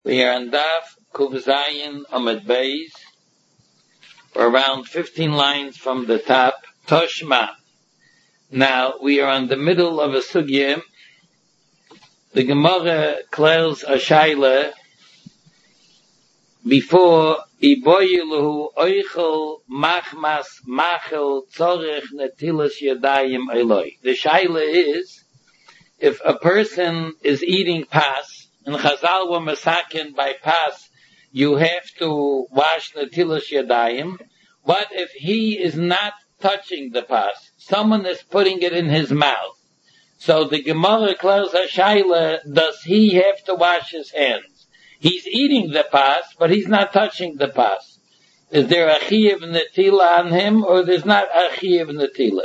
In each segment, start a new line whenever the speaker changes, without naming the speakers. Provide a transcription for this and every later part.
We are on Daf Kuf Zayin Amud Beis. We're around 15 lines from the top. Toshma. Now we are on the middle of a sugya. The Gemara clears a shaila before Iboyiluhu Oichel Machmas Machel Tzorech Netilas Yadayim Eloi. The shaila is, if a person is eating pas, and Chazal were masakin by pas, you have to wash Netilas Yadayim. What if he is not touching the pas? Someone is putting it in his mouth. So the Gemara clears a shaila, does he have to wash his hands? He's eating the pas, but he's not touching the pas. Is there a chiyuv netila on him, or there's not a chiyuv netila?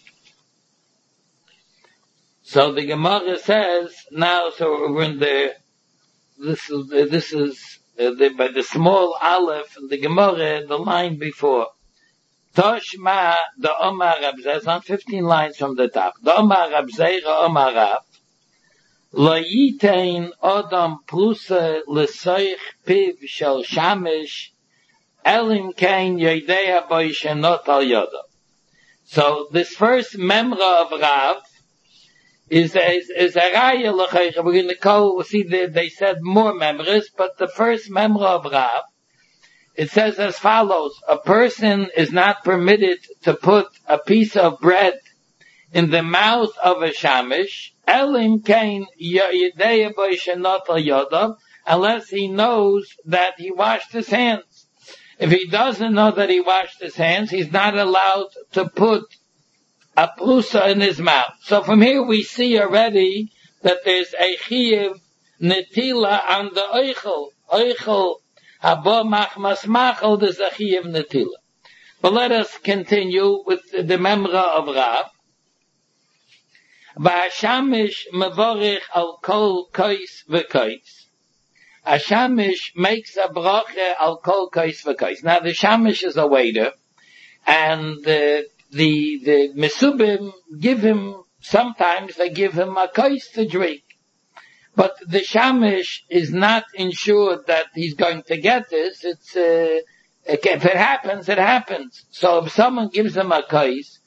So the Gemara says, now, so we're in this is by the small aleph in the Gemara, the line before. Toshma, the Omar Rab Zera, on 15 lines from the top. The Omar Rab Zera, Omar Rab, Lo yitein odam prusa lesoich piv shel shamish, elim kein yodea boi shenot al yodo. So this first memra of Rav is a raya l'chaycha. We're going to call, see, they said more members, but the first memra of Rav, it says as follows: a person is not permitted to put a piece of bread in the mouth of a shamish, elim kain yedei b'shenot al yodav, unless he knows that he washed his hands. If he doesn't know that he washed his hands, he's not allowed to put a prusa in his mouth. So from here we see already that there's a chiyuv netila on the oichel. Oichel haba machmas machel, there's a chiyuv netila. But let us continue with the memra of Rav. Ba'ashamish mevorich al kol kois v'kois. A shamish makes a bracha al kol kois v'kois. Now the shamish is a waiter, and the mesubim give him, sometimes they give him a kois to drink. But the shamish is not ensured that he's going to get this. It's, if it happens, it happens. So if someone gives him a kois,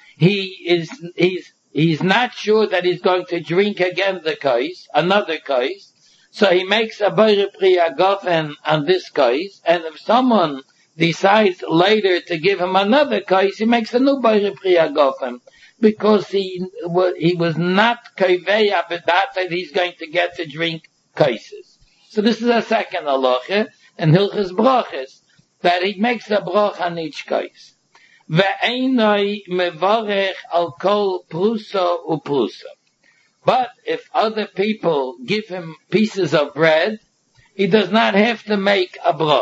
he's not sure that he's going to drink again the kois, another kois. So he makes a boire priya gofen on this kois, and if someone decides later to give him another kois, he makes a new boire priya gofen, because he was not koveya b'dat that he's going to get to drink koises. So this is a second halacha, and hilchas brachas, that he makes a brach on each kois. Ve'einoi mevorech al kol prusa uprusa. But if other people give him pieces of bread, he does not have to make a bracha.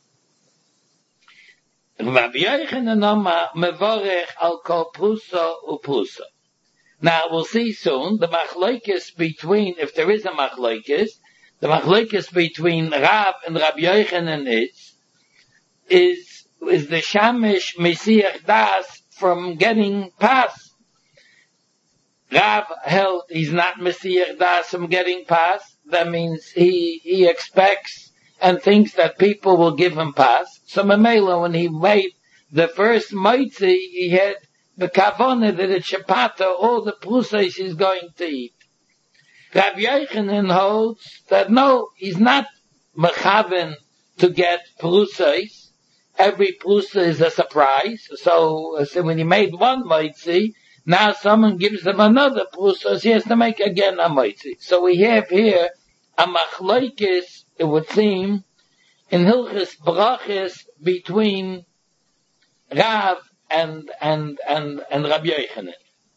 Now we'll see soon the machlokes between, if there is a machlokes, the machlokes between Rav and Rabbi Yochanan is the shamish mesiach das from getting pas. Rav held he's not mesiach das from getting pas. That means he expects and thinks that people will give him pas. So Mamela, when he made the first moitzi, he had the kavanah that it's shapata, all the prusas he's going to eat. Rabbi Yochanan holds that no, he's not mechaven to get prusas. Every prusa is a surprise. So when he made one moitzi, now someone gives him another prusa, so he has to make again a moitzi. So we have here a machlokes, it would seem, in hilchas brachas between Rav and Rabbi Yochanan.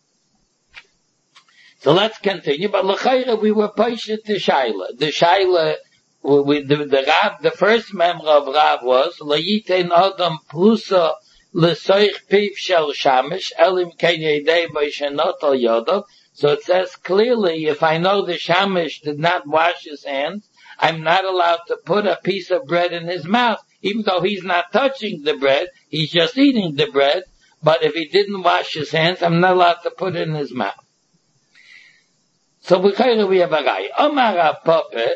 So let's continue. But l'chayra we were patient to Shaila. The Shaila, the Rav, the first member of Rav was Layitein Adam Prusa L'Soich Piv Shel Shamish Elim Ken Yedei B'Shenot Al Yodav. So it says clearly, if I know the Shamish did not wash his hands, I'm not allowed to put a piece of bread in his mouth, even though he's not touching the bread, he's just eating the bread. But if he didn't wash his hands, I'm not allowed to put it in his mouth. So we have a guy. Omar Papa,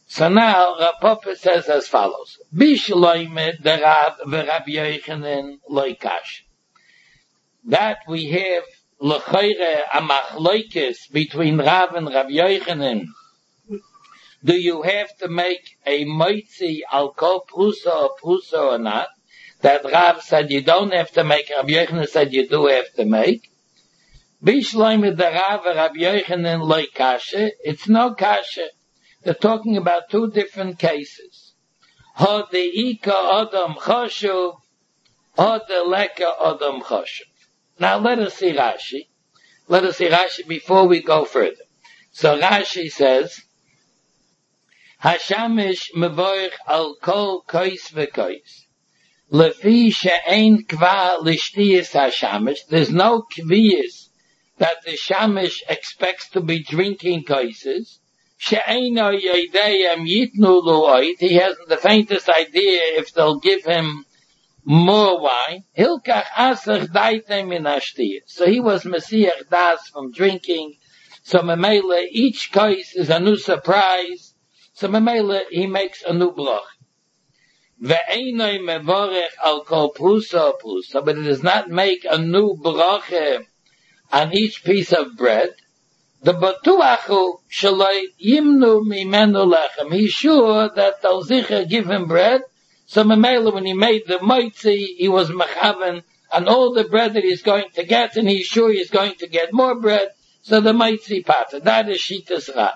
So now, Rav Papa says as follows. Bishloime de Rav v'Rabbi Yochanan loikash. That we have l'chayre a machloikis between Rav and Rabbi Yochanan. Do you have to make a moitzi al kol prusa or not? That Rav said you don't have to make, Rabbi Yochanan said you do have to make. Bishloime de Rav v'Rabbi Yochanan loikashe. It's no kasha. They're talking about two different cases. Ha de'ika adam chashuv, ha de'leka adam chashuv. Now let us see Rashi. Let us see Rashi before we go further. So Rashi says, Hashamish mevoich al kol kois v'kois. Lefi she'ein kva lishtiyis hashamish. There's no kviyis that the shamish expects to be drinking koises. She'eino yedeyem yitnu lu'oid. He hasn't the faintest idea if they'll give him more wine. Hilkach asach daitem in ashtiyah. So he was mesiach das from drinking. So memele, each kois is a new surprise. So memele, he makes a new bloch. Ve'einoi mevorech al kol prusa prusa. But it does not make a new bloch on each piece of bread. The batuachu shaloi yimnu mimenu lechem. He's sure that they'll zicher give him bread. So Mamela, when he made the moitzi, he was mechaven on all the bread that he's going to get, and he's sure he's going to get more bread. So the moitzi pata. That is Shitas Rav.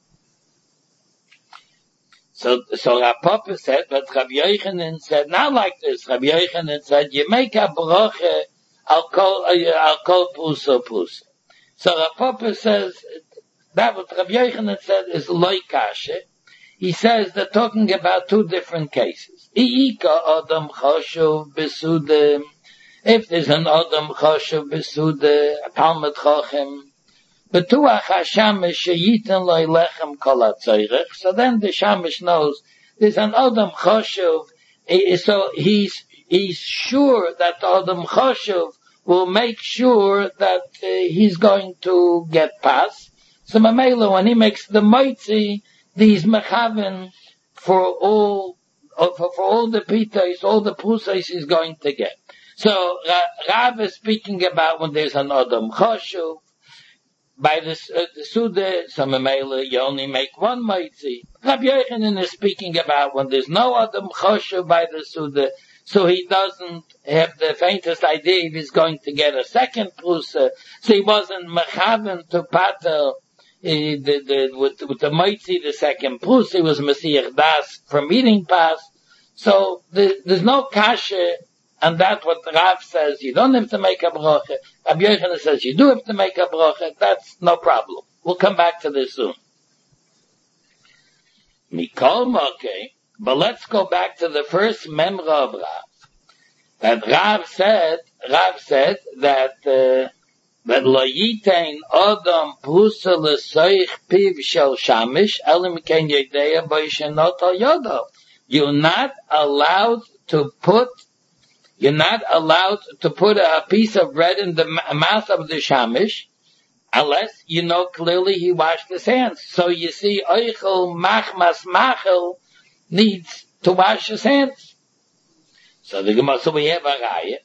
So Rav Papa said, but Rabbi Yochanan said, not like this. Rabbi Yochanan said, you make a bracha al kol prusa. So Rav Papa says, that what Rabbi Yochanan said is loy kashe. He says they're talking about two different cases. I'ika adam chashuv besude. If there's an adam chashuv besude, a talmud chachem, betuach hashamish sheyiten loy lechem kol hatzayrech. So then the shamish knows there's an adam chashuv. So he's sure that the adam chashuv will make sure that he's going to get pass. So Mamela, when he makes the moitzi, these mechaven for all the pitais, all the pusais he's going to get. So Rav is speaking about when there's an adam chashuv. By the Suda, so Mamela, you only make one moitzi. Rabbi Yochanan is speaking about when there's no adam chashuv by the Suda, so he doesn't have the faintest idea if he's going to get a second prusa. So he wasn't mechaven to pater with the moitzi, the second prusa. He was mesiach das from eating pas. So there's no kasha, and that's what Rav says. You don't have to make a bracha. Rabbi Yochanan says you do have to make a bracha. That's no problem. We'll come back to this soon. Mikol okay. But let's go back to the first memra of Rav. That Rav said that lo yitein adam prusa l'soich piv shel shamish elim ken yedeya b'yishenot al yodo. You're not allowed to put a piece of bread in the mouth of the shamish unless you know clearly he washed his hands. So you see, oichel machmas machel needs to wash his hands. So we have a raya.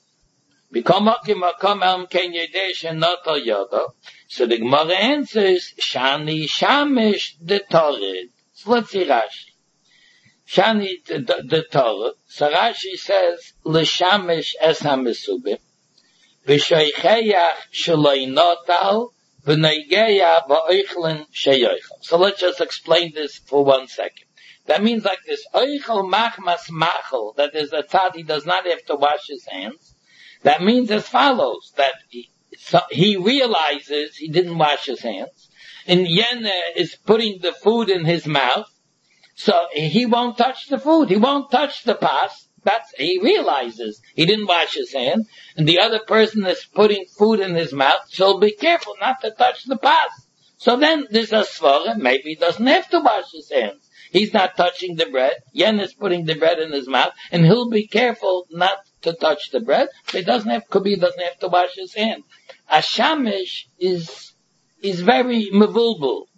So the Gemara answers, Shani shamish de torid. So let's see Rashi. Shani de torid. So Rashi says, L'shamish es ha-mesubim, v'shoicheyach shaloi notal, v'neigeya ba'oichlin sheyoichel. So let's just explain this for 1 second. That means like this, oichel machmas machel, that is a tzad, he does not have to wash his hands. That means as follows, that he realizes he didn't wash his hands, and Yena is putting the food in his mouth, so he won't touch the food, he won't touch the pas. He realizes he didn't wash his hand, and the other person is putting food in his mouth, so be careful not to touch the pas. So then there's a svara, maybe he doesn't have to wash his hands. He's not touching the bread. Yen is putting the bread in his mouth, and he'll be careful not to touch the bread. But he doesn't have to wash his hand. A shamish is very mevulbul.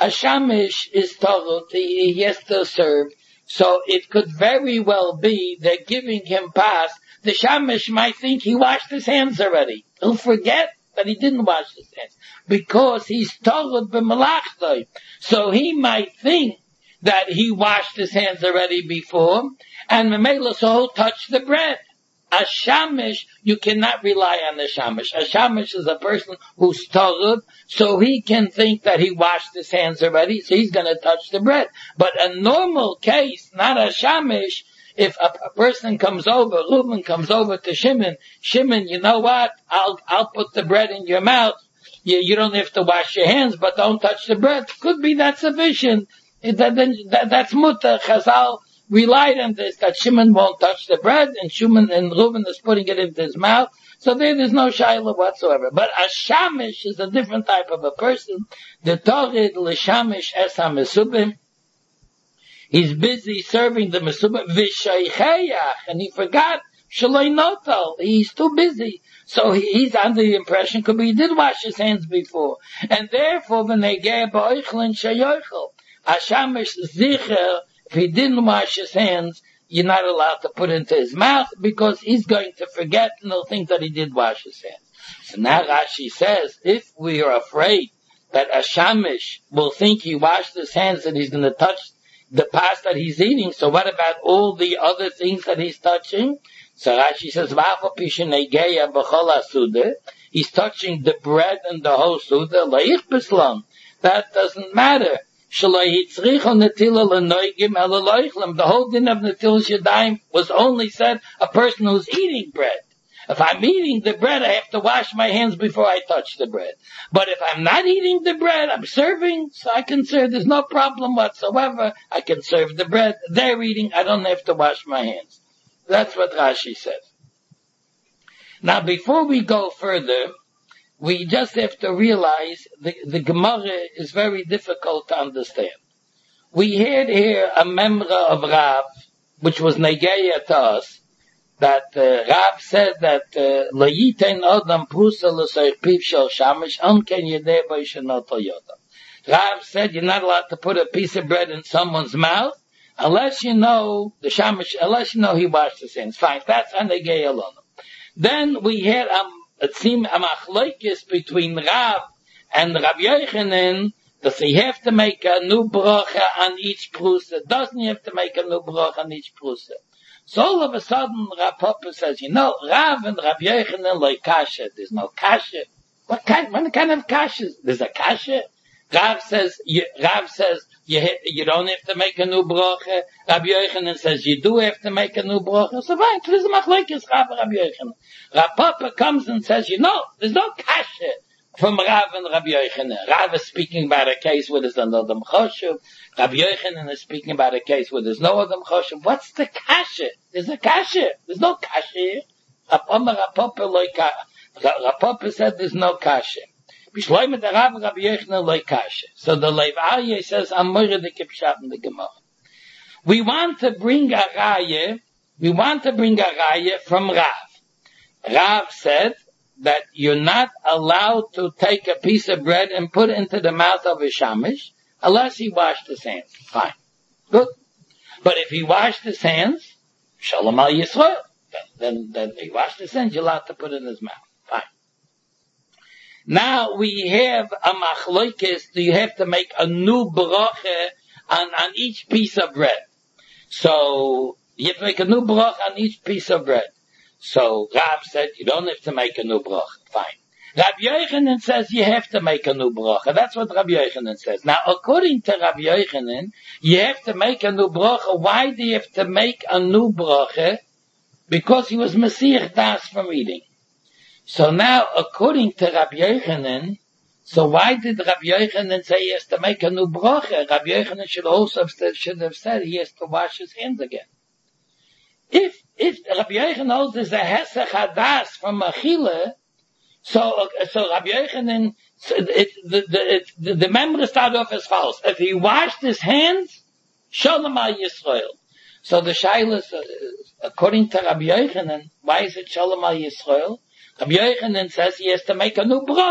a shamish is told he has to serve. So it could very well be that giving him pass, the shamish might think he washed his hands already. He'll forget that he didn't wash his hands because he's told b'malachtai. So he might think that he washed his hands already before, and Memela, so he'll touch the bread. A shamish, you cannot rely on the shamish. A shamish is a person who's told, so he can think that he washed his hands already, so he's going to touch the bread. But a normal case, not a shamish, if a person comes over, Reuben comes over to Shimon, you know what? I'll put the bread in your mouth. You don't have to wash your hands, but don't touch the bread. Could be that sufficient. That's mutter. Chazal relied on this, that Shimon won't touch the bread, and Reuben is putting it into his mouth. So there's no shaila whatsoever. But a shamish is a different type of a person. The Torid l'shamish es ha-mesubim. He's busy serving the mesubim v'shaycheyach, and he forgot shaloi notal. He's too busy. So he's under the impression, could be he did wash his hands before. And therefore, v'negeh ba'oichlin shayoichel. A shamish zicher, if he didn't wash his hands, you're not allowed to put it into his mouth because he's going to forget and he'll think that he did wash his hands. So now Rashi says, if we are afraid that a shamish will think he washed his hands and he's going to touch the pas that he's eating, so what about all the other things that he's touching? So Rashi says, he's touching the bread and the whole suda. That doesn't matter. The whole din of Netilas Yadayim was only said a person who's eating bread. If I'm eating the bread, I have to wash my hands before I touch the bread. But if I'm not eating the bread, I'm serving, so I can serve. There's no problem whatsoever. I can serve the bread. They're eating. I don't have to wash my hands. That's what Rashi says. Now, before we go further, we just have to realize the Gemara is very difficult to understand. We had here a memra of Rav, which was Negeya to us, that Rav said that Layitein Adam Prusa L'Soich Piv Shel Shamish Anken Yedei B'Yishanot Yodam. Rav said you're not allowed to put a piece of bread in someone's mouth unless you know the Shamish, unless you know he washed his hands. Fine, that's a Negeya alone. Then we had it seemed a machlokes between Rav and Rabbi Yochanan that he have to make a new bracha on each prusa. Doesn't he have to make a new bracha on each prusa? So all of a sudden Rav Papa says, Rav and Rabbi Yochanan like kasha. There's no kasha. What kind of kasha? There's a kasha. Rav says you don't have to make a new bracha. Rabbi Yochanan says you do have to make a new bracha. So fine, there's a machlokes Rav and Rabbi Yochanan. Rav Papa comes and says, there's no kasha from Rav and Rabbi Yochanan. Rav is speaking about a case where there's another choshev. Rabbi Yochanan is speaking about a case where there's no other choshev. What's the kasha? There's a kasha. There's no kasha here. Rav Papa said there's no kasha. So the Lev Aryeh says, I'm more the kipshat in the Gemara. We want to bring a raya from Rav. Rav said that you're not allowed to take a piece of bread and put it into the mouth of a shamish unless he washed his hands. Fine. Good. But if he washed his hands, Shalom al Yisrael, then he washed his hands, you're allowed to put it in his mouth. Fine. Now we have a machlokes, you have to make a new bracha on each piece of bread. So, you have to make a new bracha on each piece of bread. So, Rav said, you don't have to make a new bracha. Fine. Rabbi Yochanan says you have to make a new bracha. That's what Rabbi Yochanan says. Now, according to Rabbi Yochanan, you have to make a new bracha. Why do you have to make a new bracha? Because he was Mesiach Das from eating. So now, according to Rabbi Yochanan, so why did Rabbi Yochanan say he has to make a new bracha? Rabbi Yochanan should have said he has to wash his hands again. If Rabbi Yochanan holds there's a hesach hadas from Achila, so Rabbi Yochanan, the member start off as follows. If he washed his hands, Shalom al Yisrael. So the shaila, according to Rabbi Yochanan, why is it Shalom al Yisrael? Rabbi Yochanan says he has to make a new bracha.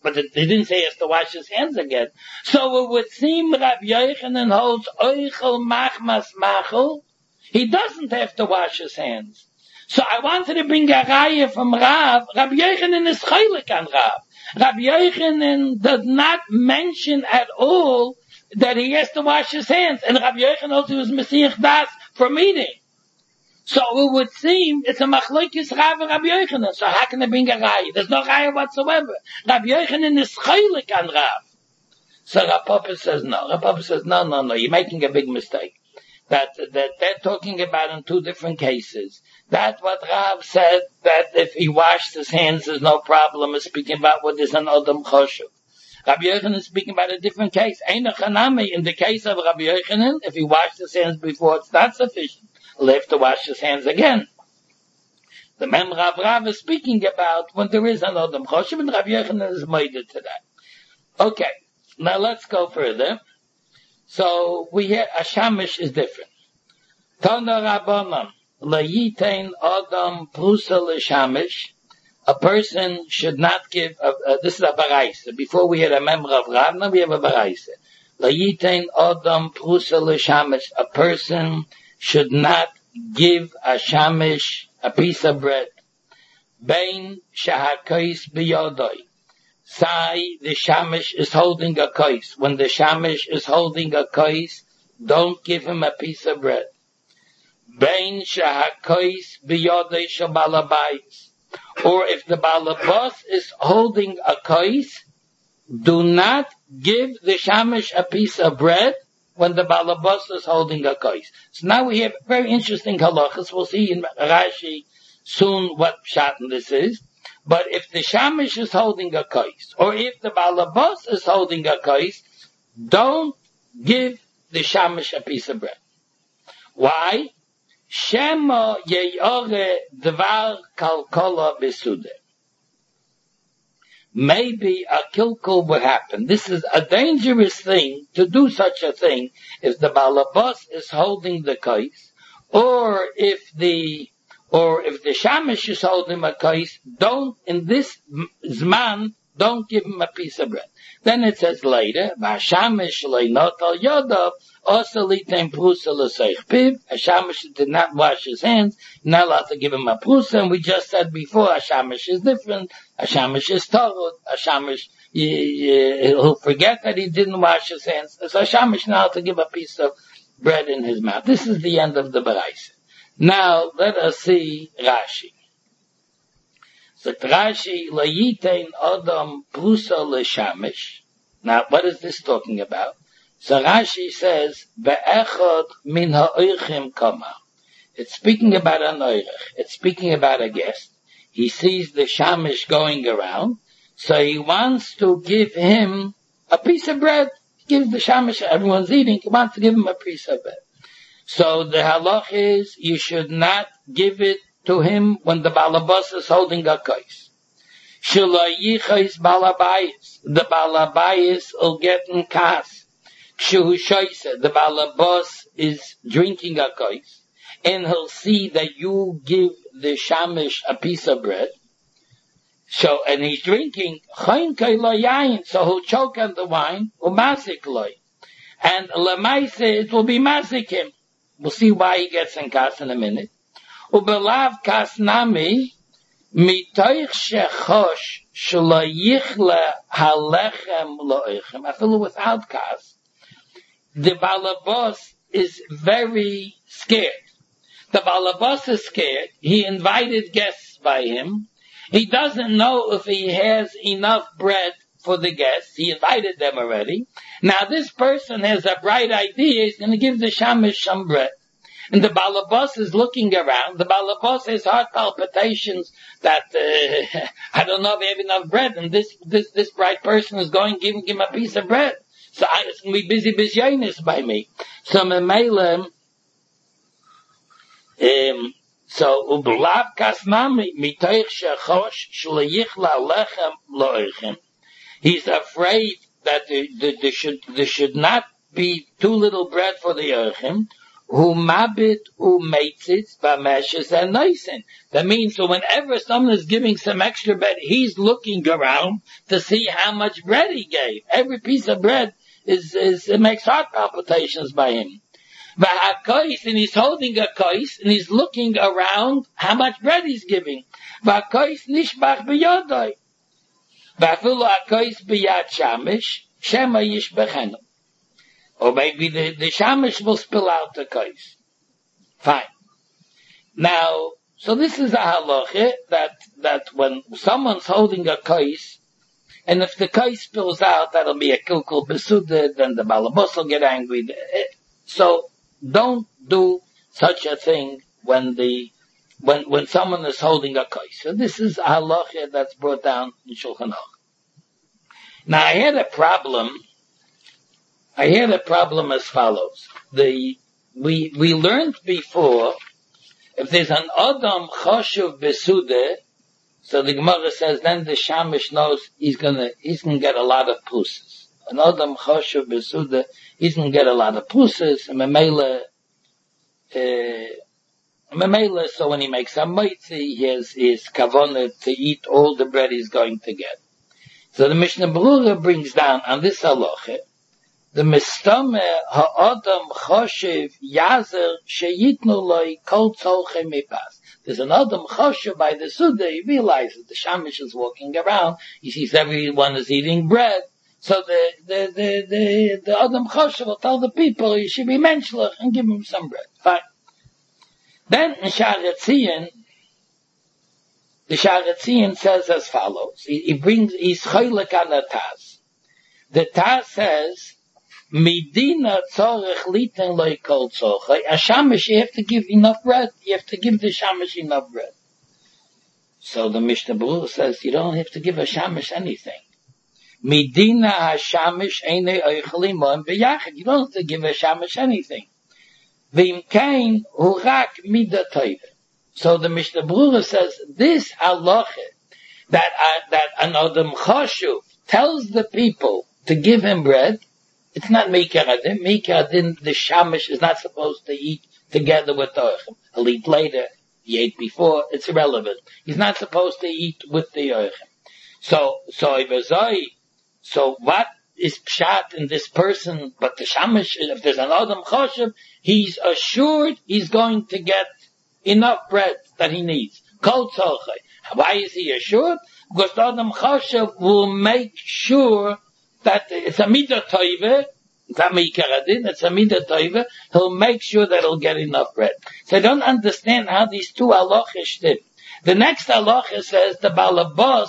but he didn't say he has to wash his hands again. So it would seem Rabbi Yochanan holds oichel machmas machel. He doesn't have to wash his hands. So I wanted to bring a raya from Rav. Rabbi Yochanan is chaylik on Rav. Rabbi Yochanan does not mention at all that he has to wash his hands. And Rabbi Yochanan also was Mesiach Das from eating. So it would seem it's a machlokes Rav and Rabbi Yochanan. So how can I bring a raya? There's no raya whatsoever. Rabbi Yochanan is chaylik on Rav. So Rav Papa says no. Rav Papa says no. You're making a big mistake. That they're talking about in two different cases. That what Rav said, that if he washed his hands, there's no problem, is speaking about what is an Adam Choshev. Rabbi Yochanan is speaking about a different case. Ein Chanami, in the case of Rabbi Yochanan, if he washed his hands before, it's not sufficient. He'll have to wash his hands again. The Mem Rav is speaking about when there is an Adam Choshev, and Rabbi Yochanan is made to that. Okay, now let's go further. So we hear a shamish is different. Tana Rabbanan layitain adam prusa l'shamish. A person should not give. This is a baraisa. Before we had a member of Rav, now we have a baraisa. Layitain adam prusa l'shamish. A person should not give a shamish a piece of bread. Bein shahakais biyodoi. Say the shamish is holding a kais. When the shamish is holding a kais, don't give him a piece of bread. Bein shahakais biyodei shabalabais. Or if the balabas is holding a kais, do not give the shamish a piece of bread when the balabas is holding a kais. So now we have very interesting halachas. We'll see in Rashi soon what pshat this is. But if the shamish is holding a kais, or if the balabas is holding a kais, don't give the shamish a piece of bread. Why? Shema yeyore dvar kalkola besude. Maybe a kilkul would happen. This is a dangerous thing to do such a thing if the balabas is holding the kais, or if the shamish is holding a kais, don't, in this zman, don't give him a piece of bread. Then it says later, V'ashamish leinot al yodav, also litem prusa l'seich piv. A shamish did not wash his hands, not allowed to give him a prusa, and we just said before, a shamish is different, a shamish is torut, a shamish, he'll forget that he didn't wash his hands, so a shamish now to give a piece of bread in his mouth. This is the end of the baraisa. Now, let us see Rashi. So Rashi, Layitain Adam Prusa L'Shamish. Now, what is this talking about? So Rashi says, Be'echad min ha'oichim kama. It's speaking about an oirich. It's speaking about a guest. He sees the shamish going around, so he wants to give him a piece of bread. He gives the shamish, everyone's eating, he wants to give him a piece of bread. So the halach is, you should not give it to him when the balabas is holding a kais. Shalayichais balabayis. The balabayis will get in kas. Kshuhushaisa. The balabas is drinking a kais. And he'll see that you give the shamish a piece of bread. So, and he's drinking, chayin kayla yayin. So he'll choke on the wine, umasik loy. And lemaise, it will be masik him. We'll see why he gets in kas in a minute. Ubelav kas nami, mitoich shechosh shlayichle halechem loichem. I feel without kas. The balabas is very scared. The balabas is scared. He invited guests by him. He doesn't know if he has enough bread for the guests. He invited them already. Now this person has a bright idea. He's going to give the shamish some bread. And the balabas is looking around. The balabas has heart palpitations that, I don't know if they have enough bread. And this bright person is going to give him a piece of bread. So it's going to be busy bisyanis by me. So Memele, so ublav kasnami mitoich shechosh shleyichla lechem loichem. He's afraid that there should not be too little bread for the Yochim, who mabit who meitzitz b'meshes and noisen. That means so whenever someone is giving some extra bread, he's looking around to see how much bread he gave. Every piece of bread it makes heart palpitations by him. V'hakois, and he's holding a kois, and he's looking around how much bread he's giving. V'hakois nishbach b'yodoi. V'afilu hakois b'yad shamish, shema yishbechenu. Or maybe the shamish will spill out the kois. Fine. Now, so this is a halacha that when someone's holding a kois, and if the kois spills out, that'll be a kilkul besuda, then the balabos will get angry. So, don't do such a thing when someone is holding a kois. So this is a halacha that's brought down in Shulchan Aruch. Now I had a problem as follows. We learned before, if there's an Adam Choshev Besude, so the Gemara says then the Shamish knows he's gonna get a lot of pusses. An Adam Choshev Besude, he's gonna get a lot of pusses, and Memela, so when he makes a moitzi, he has his kavanah to eat all the bread he's going to get. So the Mishnah Berurah brings down on this halacha, the mistame ha'adam choshev yazer sheyitnu loy kol tzolche mipas. There's an adam choshev by the Suda, he realizes the Shamish is walking around, he sees everyone is eating bread, so the adam choshev will tell the people you should be menschlich and give him some bread. Fine. Then in Sharet Zion, the Sharet Zion says as follows, he's choylek on the Taz. The Taz says, Medina tzorech liten loy kol tzorchei. A shamish, you have to give enough bread. You have to give the shamish enough bread. So the Mishnah Berurah says, you don't have to give a shamish anything. Medina ha-shamish einei oichelim mo'em b'yachid. You don't have to give a shamish anything. V'im kain hu rak mida toive. So the Mishnah Berurah says, this halacha, that an Adam Choshev tells the people to give him bread, it's not Meikar Adin. Meikar Adin, the Shamish is not supposed to eat together with the Oichem. He'll eat later. He ate before. It's irrelevant. He's not supposed to eat with the Oichem. So what is pshat in this person? But the Shamish, if there's an Adam Choshev, he's assured he's going to get enough bread that he needs. Kol tzolchei. Why is he assured? Because the Adam Choshev will make sure that it's a midah toive, it's not meikar adin, it's a midah toive, he'll make sure that he'll get enough bread. So I don't understand how these two halachas did. The next halacha says the balabos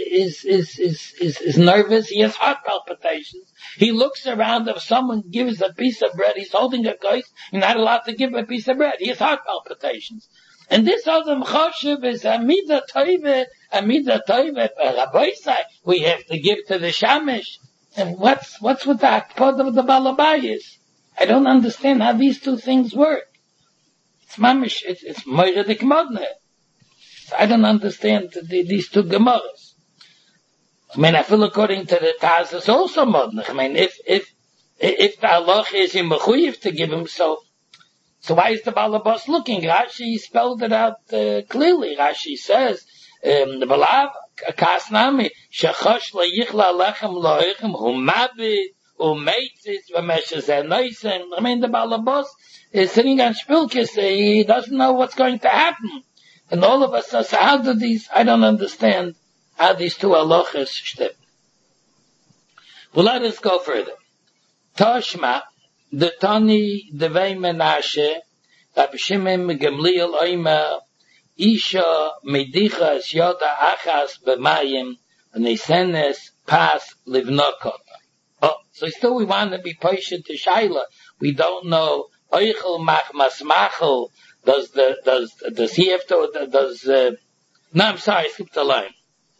is nervous, he has heart palpitations. He looks around, if someone gives a piece of bread, he's holding a kois, you're not allowed to give a piece of bread, he has heart palpitations. And this Adam Choshev is a midah toive, Rabbi say, we have to give to the Shamish. And what's with the akpod of the balabayis? I don't understand how these two things work. It's mamish, it's moira de kmodne. I don't understand these two gemaras. I mean, I feel according to the Taz, it's also modne. I mean, if the halacha is in mechuyev to give him, so why is the balabas looking? Rashi spelled it out clearly. Rashi says, the balav, kasnami, shechosh la yichla lechem loichem, humabit, umeitzis, v'meshes enoisen. I mean, the balabas is sitting on shpilkis, he doesn't know what's going to happen. And all of us say, so how do these, I don't understand how these two halachas shtip. Well, let us go further. Toshma, the Tani, the Vei Menashe, Rabbi Shimon Gamliel Oimer, Isha Medichas Yoda Achas B'Mayim, Nesenes Pas Livnokot. Oh, so still we want to be patient to Shaila. We don't know, Oichel Machmas Machel, does he have to, no, I'm sorry, skip the line.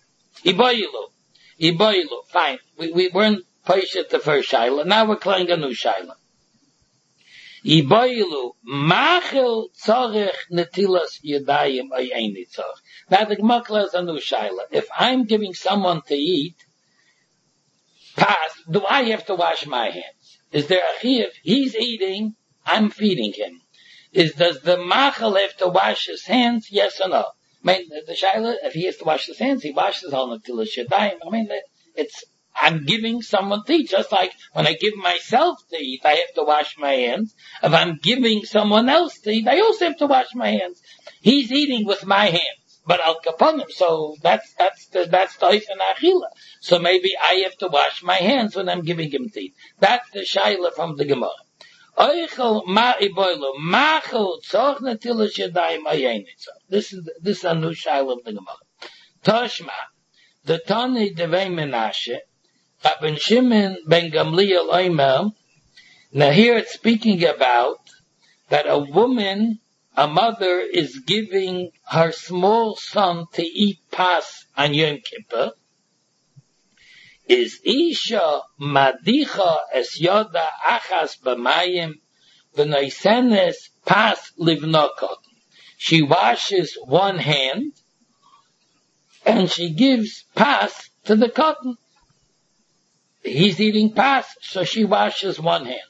Iboilu, fine. We weren't patient the first Shaila, now we're playing a new Shaila. Iboilu, machel tzorech netilas yadayim ayeni tzorech. Now the Gemara is a new Shaila. If I'm giving someone to eat, do I have to wash my hands? Is there a chiyuv? He's eating, I'm feeding him. Does the machal have to wash his hands? Yes or no? I mean, the shaila, if he has to wash his hands, he washes all until the shadayim. I mean, I'm giving someone to eat, just like when I give myself to eat, I have to wash my hands. If I'm giving someone else to eat, I also have to wash my hands. He's eating with my hands, but al kaponim, so that's the oifen achila. So maybe I have to wash my hands when I'm giving him to eat. That's the shaila from the Gemara. Oichel ma'iboilo, machel tzorch netilas yadayim ayenitza. This is a new shaila of the Gemara. Toshma, the Tani Devei Menashe, Rabbi Shimon ben Gamliel Omer. Now here it's speaking about that a woman, a mother, is giving her small son to eat pas on Yom Kippur. Is Isha madicha es yoda achas b'mayim v'noisenes pas livnokot. She washes one hand and she gives pas to the cotton. He's eating pas, so she washes one hand.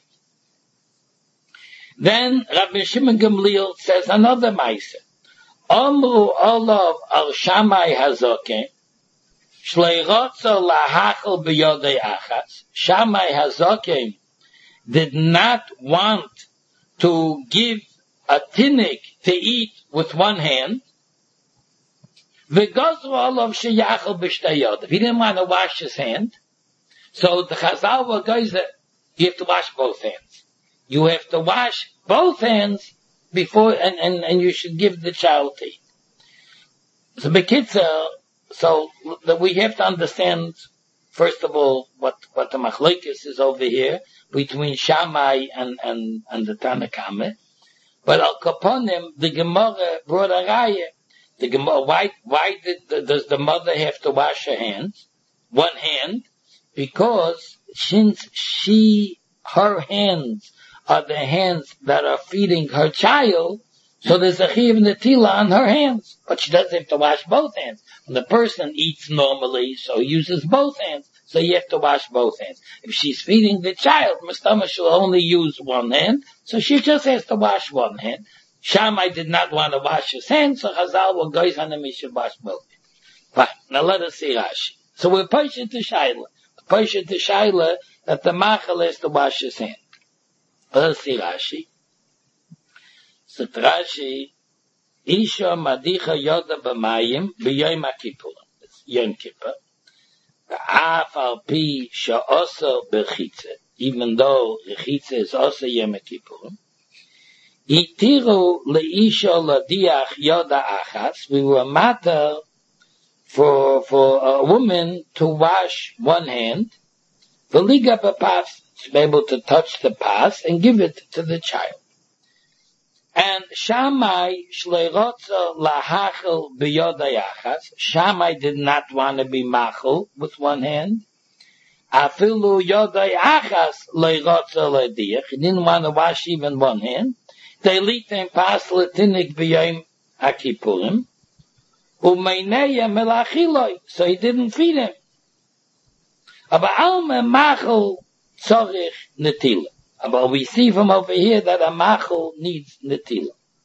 Then Rabbi Shimon Gamliel says another ma'aseh. Omru olav al Shammai hazoken, shleirotzo lahachal b'yodei achas. Shammai hazoken did not want to give a tinnik to eat with one hand. V'gozru olav sheyachal b'shtei yodei. He didn't want to wash his hand. So the Chazal will go that you have to wash both hands. You have to wash both hands before, and you should give the child to eat. So Bekitzer, so that we have to understand, first of all, what the machlokes is over here between Shammai and the Tanna Kameh. But al kaponim, the Gemara brought a raya. The Gemara, why does the mother have to wash her hands? One hand. Because since her hands are the hands that are feeding her child, so there's a chiv netila on her hands. But she doesn't have to wash both hands. When the person eats normally, so he uses both hands, so you have to wash both hands. If she's feeding the child, Mustama she'll only use one hand, so she just has to wash one hand. Shammai did not want to wash his hands, so Chazal will go on him, he should wash both hands. Fine. Now let us see Rashi. So we're pushing to Shaila. Pushing to Shaila that the machal has to wash his hand. Let's see Rashi. So Rashi, Isha madicha yoda b'mayim b'yom HaKippurim. It's Yom Kippur. Af al pi she'osa b'chitze. Even though rechitze is also Yom Kippurim. Itiru le'isha ladiach yoda achas. We were matter for a woman to wash one hand, the liga b'pas, to be able to touch the pas and give it to the child. And Shammai shleirotza lahachel b'yodei achas. Shammai did not want to be machel with one hand. Afilu yodei achas leirotza lediach. He didn't want to wash even one hand. They litem pas letinik b'yom HaKippurim. So he didn't feed him. But we see from over here that a machel needs netila.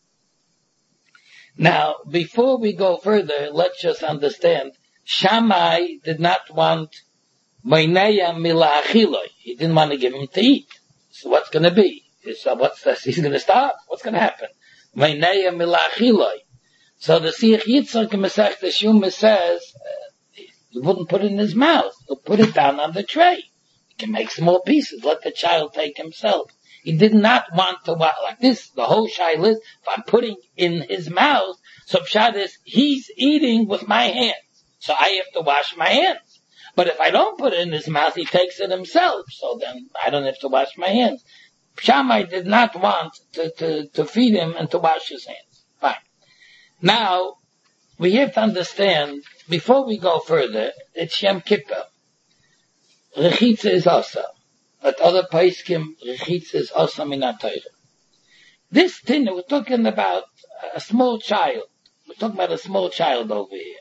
Now, before we go further, let's just understand, Shammai did not want maineya milachiloi. He didn't want to give him to eat. So what's going to be? So what's this? He's going to stop? What's going to happen? Maineya milachiloi. So the Siach Yitzchak in Masechta Shuma says, he wouldn't put it in his mouth. He'll put it down on the tray. He can make small pieces. Let the child take himself. He did not want to watch like this. The whole shaila is, if I'm putting in his mouth, so pshat is, he's eating with my hands. So I have to wash my hands. But if I don't put it in his mouth, he takes it himself. So then I don't have to wash my hands. Shammai did not want to feed him and to wash his hands. Fine. Now, we have to understand, before we go further, it's Yom Kippur. Rechitza is also. But other paiskim, Rechitza is also minatayra. This thing, we're talking about a small child. We're talking about a small child over here.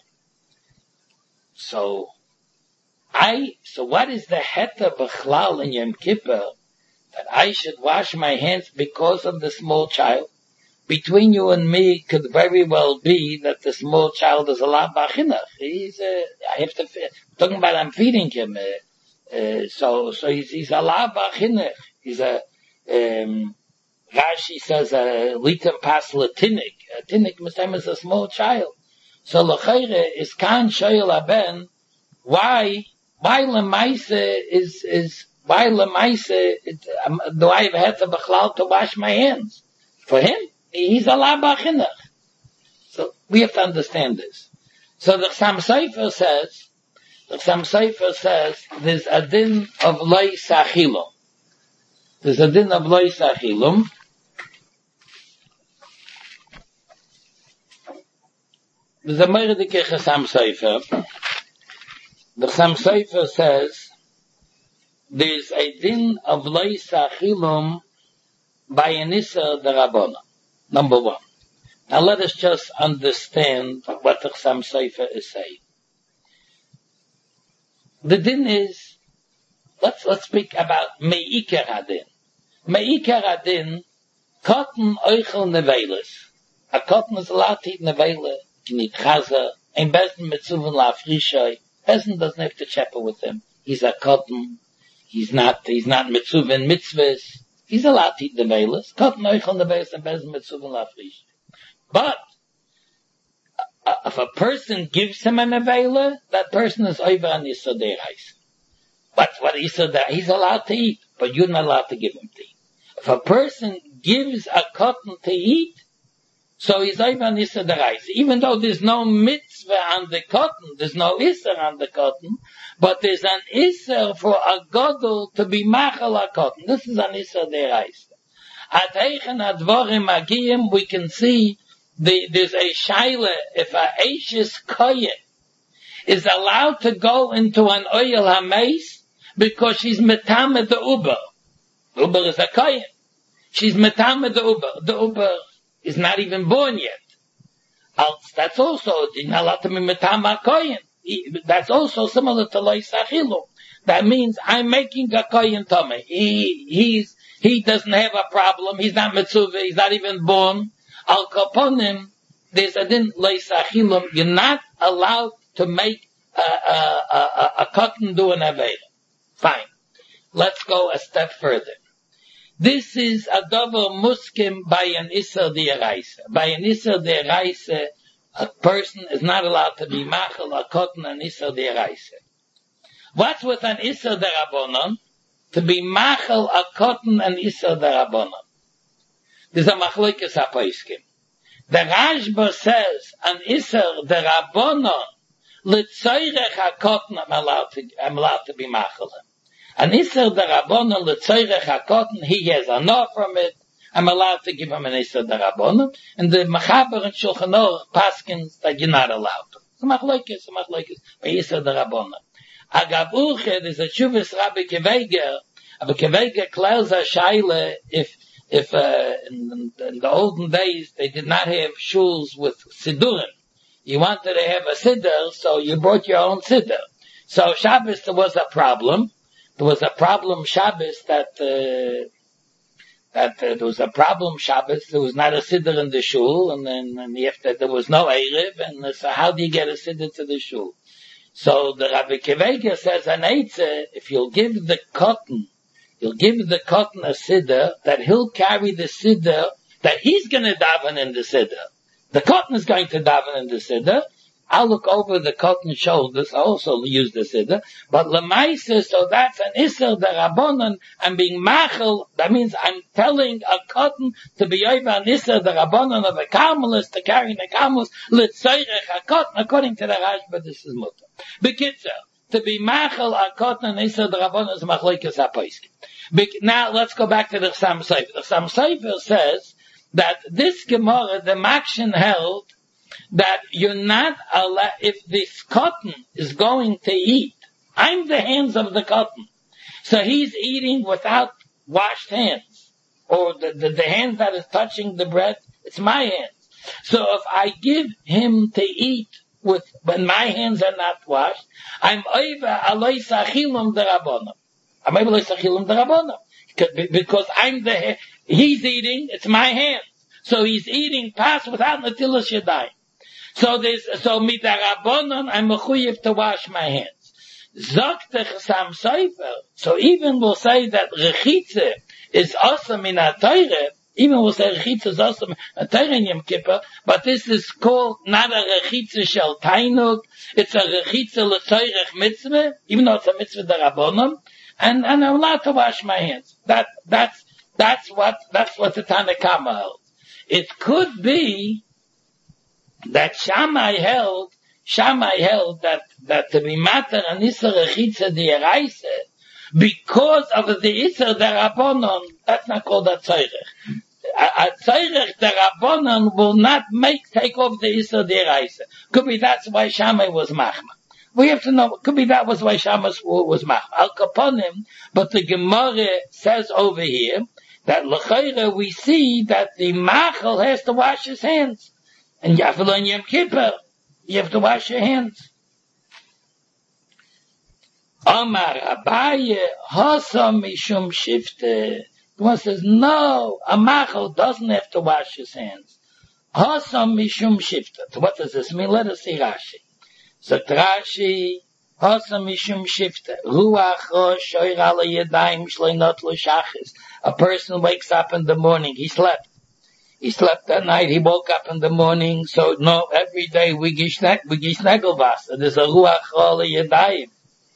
So what is the heta b'chlal in Yom Kippur that I should wash my hands because of the small child. Between you and me could very well be that the small child is a lot bachinach. I have to, talking about I'm feeding him, so he's a lot bachinach. He's Rashi says, litem pas latinik. A tinik mistem is a small child. So l'chayre is kan shoyel aben, why lemaise why lemaise, do I have to bechlal to wash my hands? For him, he's a la bachinach. So we have to understand this. So the Chassam Sofer says, there's a din of loy sachilum. There's a din of loy sachilum. There's a Meredike Chassam Sofer. The Chassam Sofer says, there's a din of loy sachilum by an Isser D'Rabbanan. Number one. Now let us just understand what the Chassam Sofer is saying. The din is, let's speak about Me'ikar Hadin. Me'ikar Hadin, cotton oichel nevelis. A cotton is allowed to eat nevela, you need chaza, ein Bezdin mitzuvin la frishay. Bezdin doesn't have to chapel with him. He's a cotton. He's not mitzuvin mitzvahs. He's allowed to eat nevelis. Cotton oichel nevelis and Bezdin mitzuvin la frishay. But if a person gives him a nevela, that person is over on Yisod Derais. But what Yisod, he's allowed to eat, but you're not allowed to give him to eat. If a person gives a cotton to eat, so he's over on Yisod Derais. Even though there's no mitzvah on the cotton, there's no Isser on the cotton, but there's an Isser for a Godel to be machal a cotton. This is an Yisod Derais. At Heichen Advorim Agiyim, we can see there's a shaila, if a Eishes Koyen is allowed to go into an oil hameis because she's metame the uber. The uber is a Koyen. She's metame the uber. The uber is not even born yet. That's also, she's not allowed to be metame a Koyen. That's also similar to loy sachilu. That means I'm making a Koyen tummy. He doesn't have a problem. He's not mitzvah. He's not even born. Al kaponim, there's a din loy sachilum. You're not allowed to make a cotton do an aveda. Fine. Let's go a step further. This is a double muskim by an Isser D'Oraisa. By an Isser D'Oraisa, a person is not allowed to be machal a cotton an Isser D'Oraisa. What's with an Isser D'Rabbanan? To be machal a cotton an Isser D'Rabbanan. There's a machlokes hapoiskim. The Rashba says an Isser D'Rabbanan l'tzoyrech hakotten I'm allowed to be machal him. An Isser D'Rabbanan l'tzoyrech hakotten, he has enough from it, I'm allowed to give him an Isser D'Rabbanan, and the Machaber and Shulchan Aruch paskins that you're not allowed to. It's a machlokes by Isser D'Rabbanan. Agav Urche, there's a Shuvas Rabbi Keveger. Rabbi Keveger clears a shaila if in the olden days they did not have shuls with siddurim. You wanted to have a siddur, so you brought your own siddur. So Shabbos there was a problem. There was a problem Shabbos that there was a problem Shabbos. There was not a siddur in the shul, and then there was no erev, and so how do you get a siddur to the shul? So the Rabbi Keveger says an eitzah, if you'll give the cotton a siddur, that he'll carry the siddur, that he's going to daven in the siddur. The cotton is going to daven in the siddur. I'll look over the cotton shoulders, I also use the siddur. But lemaisa, so that's an Isser D'Rabbanan, I'm being machal, that means I'm telling a cotton to be over an Isser D'Rabbanan of a Carmelist, to carry the Carmelist, l'tzoyrech a cotton, according to the Rashba, this is mutter. Bekitzer, to be machal a cotton and Isser D'Rabbanan is machlokes hapoiskim. Now let's go back to the Chassam Sofer. The Chassam Sofer says that this Gemara, the Makshin held that you're not allowed, if this cotton is going to eat, I'm the hands of the cotton. So he's eating without washed hands. Or the hand that is touching the bread, it's my hands. So if I give him to eat when my hands are not washed, I'm over aloi sachilum d'Rabbanan. I'm able to sachilum d'Rabbanan. Because he's eating, it's my hand. So he's eating pas without Natilas Yadayim. So midarabonon, I'm mechuyev to wash my hands. Zogt the Chassam Sofer. So even we'll say that rechitze is awesome in a Torah. Even we'll say rechitze is awesome in a Torah in Yom Kippur. But this is called not a rechitze shel tainug. It's a rechitze l'toirech mitzvah. Even though it's a mitzvah darabonon. And I'm allowed to wash my hands. That's what the Tanna Kama held. It could be that Shammai held that to be matter an Isser Rechitza D'Yeraisa, because of the Isser D'Rabonon, that's not called a Tzorech. A Tzorech D'Rabonon will not take off the Isser D'Yeraisa. Could be that's why Shammai was Machma. We have to know, could be that was why Shammai was Machma. Al Kaponim, but the Gemara says over here, that L'chayra we see that the Machal has to wash his hands. And Yafel on Yom Kippur, you have to wash your hands. Omar Abaye Hasam Mishum Shifte. The one says, no, a Machal doesn't have to wash his hands. Hasam Mishum Shifte. So what does this mean? Let us see Rashi. So Rashi, Hasam Mishum Shifte. Ruach Rosh Shoir Ala Yadayim Shleinot L'Shachis. A person wakes up in the morning, he slept that night, he woke up in the morning, so no, every day we give Snegelwasser. There's a Ruach Ala Yadayim.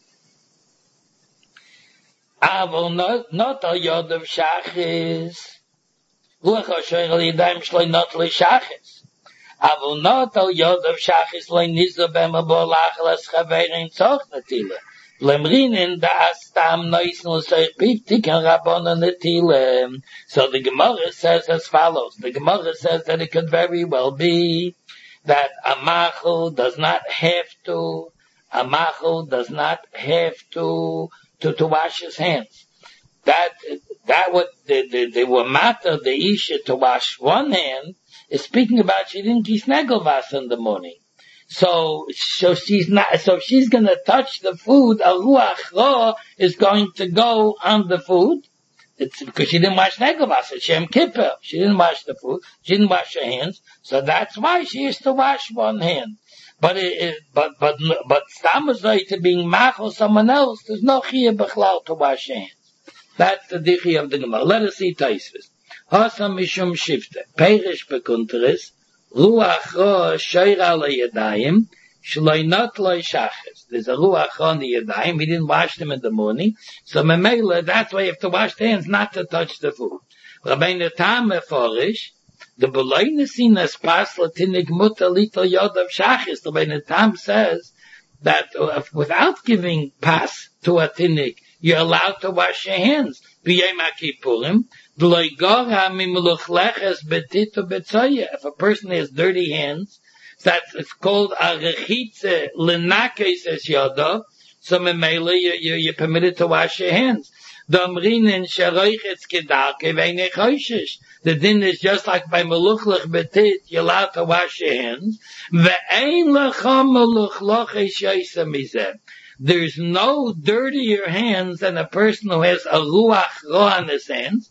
Avol not al Yod of Shachis. Ruach Shoir Ala Yadayim Shleinot L'Shachis. Avol not al Yod of Shachis Lo Nizah B'Mabor Lachlas Chaverin Tzorch Natila. Lemrinin da astam noisnul seipit tikan rabbanon netile. So the Gemara says as follows. The Gemara says that it could very well be that a machul does not have to wash his hands. That what they were matter the isha to wash one hand is speaking about she didn't kiss negelvas in the morning. So she's gonna touch the food, a ruach ra is going to go on the food. It's because she didn't wash negelvas, it's Yom Kippur. She didn't wash the food, she didn't wash her hands, so that's why she has to wash one hand. But stamazoi to being machol someone else, there's no chiyah b'chlal to wash your hands. That's the dichi of the Gemara. Let us see Taisvis. Hasam mishum shifte, perish bekunteris, Ruach Ra Shoir Ala Yadayim Shloi Not Lo Shachis. There's a Ruach Ra on the Yadayim. He didn't wash them in the morning. So Memela, that's why you have to wash the hands, not to touch the food. Rabbeinu Tam Meforish, the Beloinesin Espas Latinik Mutter Little Yod of Shachis. The Rabbeinu Tam says that without giving pas to a tinik, you're allowed to wash your hands. B'yom HaKippurim, if a person has dirty hands, it's called a rechitze lenakes es yodo, so memela you're permitted to wash your hands. The din is just like by meluchlech betit, you're allowed to wash your hands. There's no dirtier hands than a person who has a ruach ra on his hands.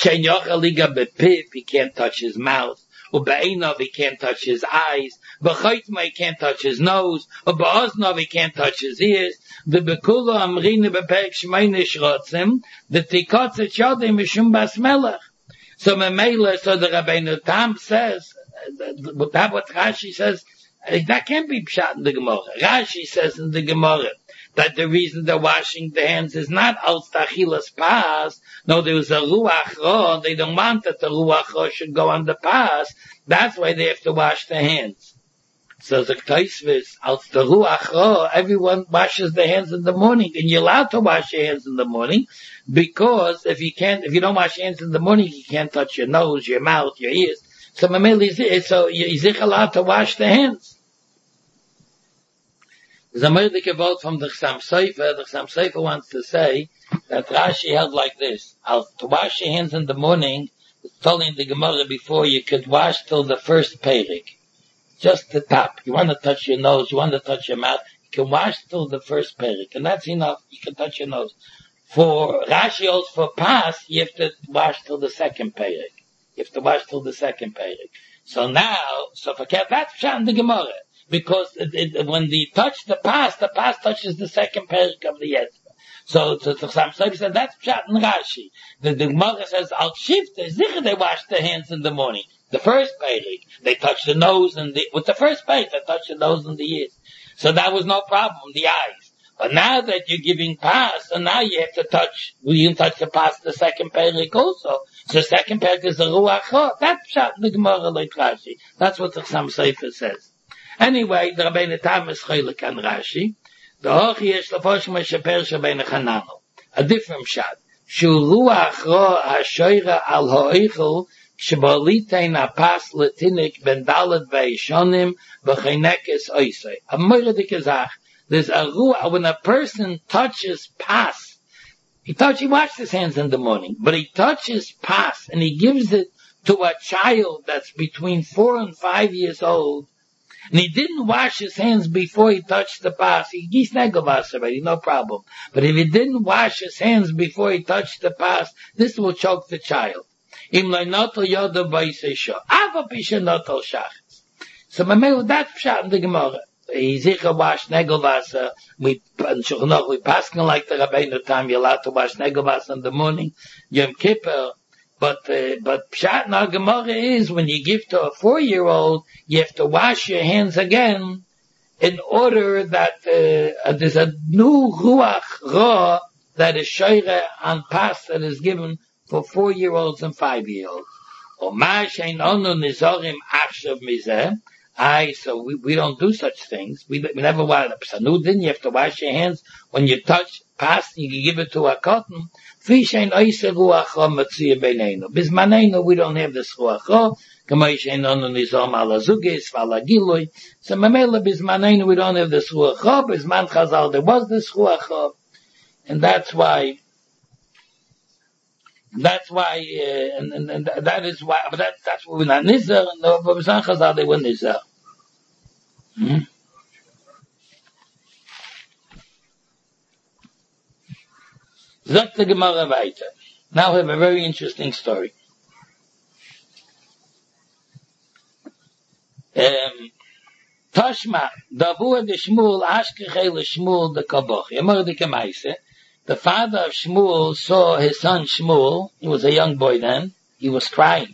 He can't touch his mouth. He can't touch his eyes. He can't touch his nose. He can't touch his ears. The bekula amrina bepek shmeinish rotzim. The tikotz et yodim mishum bas melech. So Memela, so the Rabbeinu Tam says, that what Rashi says, that can't be pshat in the Gemara. Rashi says in the Gemara that the reason they're washing the hands is not als tachilas pas. No, there was a ruach ra. They don't want that the ruach ra should go on the pas. That's why they have to wash their hands. So the Taisvis, als the ruach ra, everyone washes their hands in the morning, and you're allowed to wash your hands in the morning, because if you don't wash your hands in the morning, you can't touch your nose, your mouth, your ears. So you're allowed to wash the hands. There's a murder vote from the Chassam Sofer. The Chassam Sofer wants to say that Rashi held like this. To wash your hands in the morning, it's told in the Gemara before, you could wash till the first perik. Just the top. You want to touch your nose, you want to touch your mouth, you can wash till the first perik. And that's enough. You can touch your nose. For Rashi holds for pas, you have to wash till the second perek. So now, for Kev, that's Pshat in the Gemara. Because when they touch the pas touches the second perek of the Yetzirah. So Sam Sofer said, that's Pshat in Rashi. The Gemara says, Al Shifta, Zicha, they wash their hands in the morning. The first perek, they touch the nose with the first perek, they touch the nose and the ears. So that was no problem, the eyes. But now that you're giving pas, so now you have to touch, you can touch the pas the second perek also. So the second perek is the Ruach Ra. That's Pshat in the Gemara like Rashi. That's what the Sam Sofer says. Anyway, the Rabbeinu Tam is Chaylik and Rashi. The Hochi is Lafoshim Sheper Shebein Chanano. A different Pshat. Shu Ruach Ra HaShoira Al Ha'oichel Shbalitein HaPas Letinik Ben Dalet Ve'ishonim B'chinekes Oisei. A Moiridik Zach. There's a ruach, when a person touches pas, he washes his hands in the morning, but he touches pas and he gives it to a child that's between 4 and 5 years old, and he didn't wash his hands before he touched the pas, he gis negovas already, no problem. But if he didn't wash his hands before he touched the pas, this will choke the child. Im le'notel yodav b'yisesho, ava pisha notel shachas. So that's Pshat in the Gemara. He sicher wash Negelwasser. We paskin like the Rabbeinu Tam, you're allowed to wash Negelwasser in the morning, Yom Kippur. But Pshat in our Gemara is, when you give to a 4-year-old, you have to wash your hands again, in order that, there's a new Ruach Ra that is Shoire on Pas that is given for 4-year-olds and 5-year-olds. Or Ma shein onu nizorim achshav mizeh. So we don't do such things. We never wash a psanudin. You have to wash your hands when you touch pas. You can give it to a cotton. Bismanenu, we don't have this ruach ra. So mamela bismanenu, we don't have this ruach ra. Bisman Chazal, there was this ruach ra, and that's why, and that is why, but that's why we're not nizar, and but Bisman Chazal, they were nizar. Sagt the Gemara weiter. Now we have a very interesting story. Tashma, Davua de Shmuel, Ashkechei le Shmuel de Kaboch. Yamar de Kemaise. The father of Shmuel saw his son Shmuel. He was a young boy then. He was crying.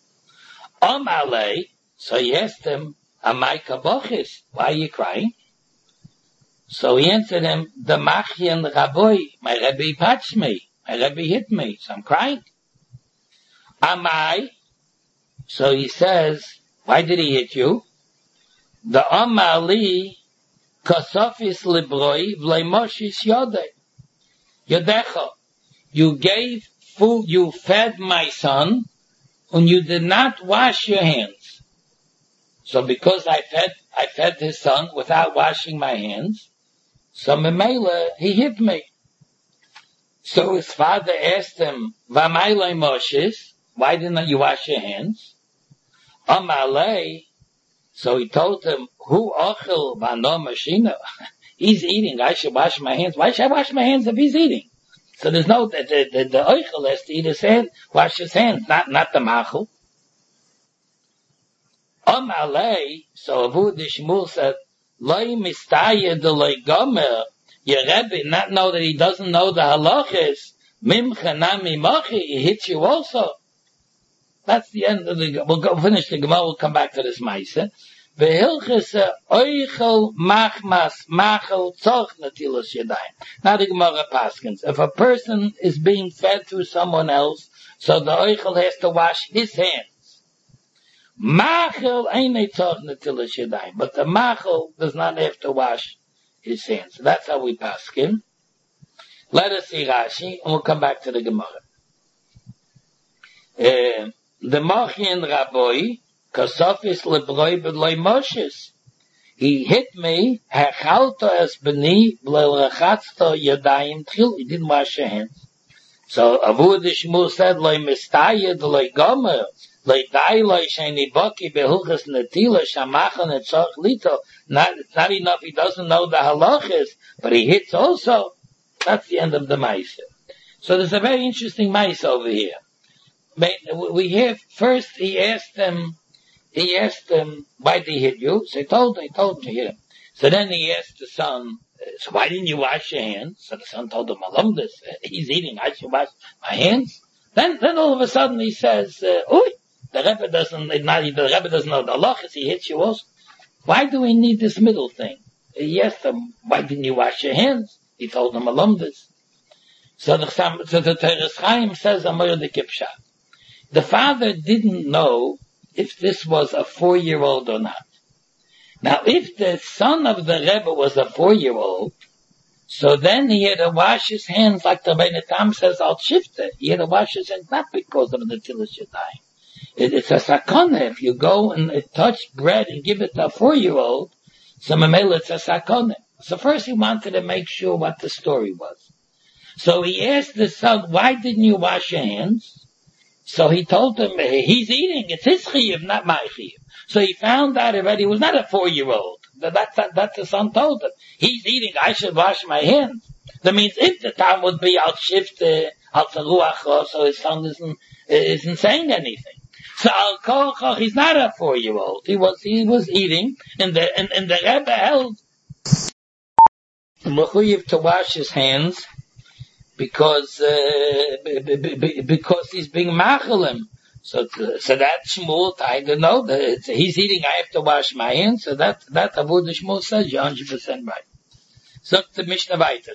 Alei. So he asked him, Amai Kabochis, why are you crying? So he answered him, the Machyan Rabboi, my Rebbe touched me. My Rebbe hit me, so I'm crying. Amai. So he says, why did he hit you? The Amali Kosofis Libroi Vleimoshis Yodecha. You gave food, you fed my son, and you did not wash your hands. So because I fed his son without washing my hands, so Memela, he hit me. So his father asked him, Vamailai Moshes, why didn't you wash your hands? Amalei, so he told him, Hu ochel vano mashina. He's eating, I should wash my hands. Why should I wash my hands if he's eating? So there's no, the ochel has to eat his hand, wash his hands, not the machel. Amalei, so Avu the Shmuel said, Loi mistaye de loi gomer, your Rebbe not know that he doesn't know the halachas, mimcha nami machi, he hits you also. That's the end of we'll finish the Gemara, we'll come back to this Maisa. Vehilchese oichel machmas machel tzorch natilas yadayim. Now the Gemara paskins. If a person is being fed through someone else, so the oichel has to wash his hands. Machel ain't tzorch natilas yadayim, but the machel does not have to wash his hands. So that's how we paskin. Let us see Rashi, and we'll come back to the Gemara. The Mochin Rabboi, Kasofis Lebroi B'loi Moshes. He hit me, Hechalto es b'ni, B'lechatzto Yadayim Tchil. He didn't wash your hands. So Avu the Shmuel said, Loi Mistayed, Loi Gomer, Loi Dai, Loi Sheni Boki, Behuchas Netila, Shamachan et Tzorch Lito. It's not enough, he doesn't know the halachas, but he hits also. That's the end of the Maisa. So there's a very interesting mice over here. We hear first he asked them, why did he hit you? So he told him to hit him. So then he asked the son, so why didn't you wash your hands? So the son told him, he's eating, I should wash my hands. Then all of a sudden he says, the Rebbe doesn't know the halachas, he hits you also. Why do we need this middle thing? He asked him, why didn't you wash your hands? He told him, So the Teres Chaim says, the father didn't know if this was a 4-year-old or not. Now, if the son of the Rebbe was a 4-year-old, so then he had to wash his hands like the Rebbe Tam says, Al Shifta. He had to wash his hands not because of the Netilas Yadayim. It's a sakona. If you go and touch bread and give it to a 4-year-old, so Mamela, it's a sakona. So first he wanted to make sure what the story was. So he asked the son, why didn't you wash your hands? So he told him, he's eating, it's his chiyuv, not my chiyuv. So he found out already he was not a 4-year-old. That's the son told him. He's eating, I should wash my hands. That means if the time would be al shift, al taruach, so his son isn't saying anything. So al koch, he's not a 4-year-old. He was eating, and the Rebbe held mechuyev to wash his hands because he's being machalim. So that Shmuel Tiger, no, he's eating, I have to wash my hands. So that Avodah Shmuel says, you're 100% right. So the Mishnah weiter.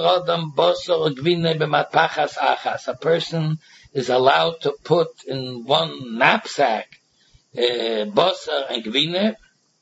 A person is allowed to put in one knapsack basar and gvine,